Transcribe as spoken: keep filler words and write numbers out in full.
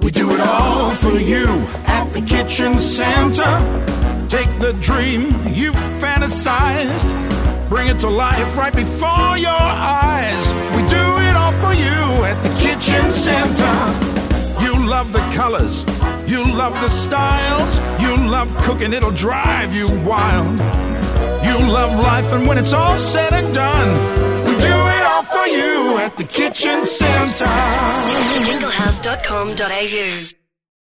We do it all for you at the Kitchen Center. Take the dream you fantasized, bring it to life right before your eyes. We do it all for you at the Kitchen Center. You love the colors, you love the styles, you love cooking, it'll drive you wild. You love life, and when it's all said and done, we do it all for you at the Kitchen Center. jingle house dot com dot a u